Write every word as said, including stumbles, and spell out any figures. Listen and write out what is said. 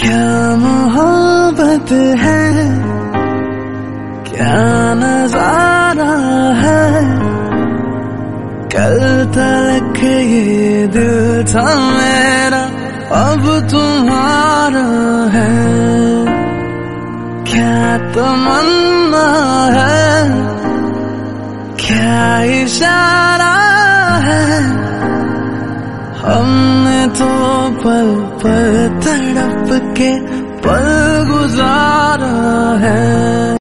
क्या मोहब्बत है, क्या नजारा है। कल तक ये दिल था मेरा, अब तुम्हारा है। क्या तमन्ना है, क्या इशारा है। हमने तो पल पल तड़प के पल गुजारा है।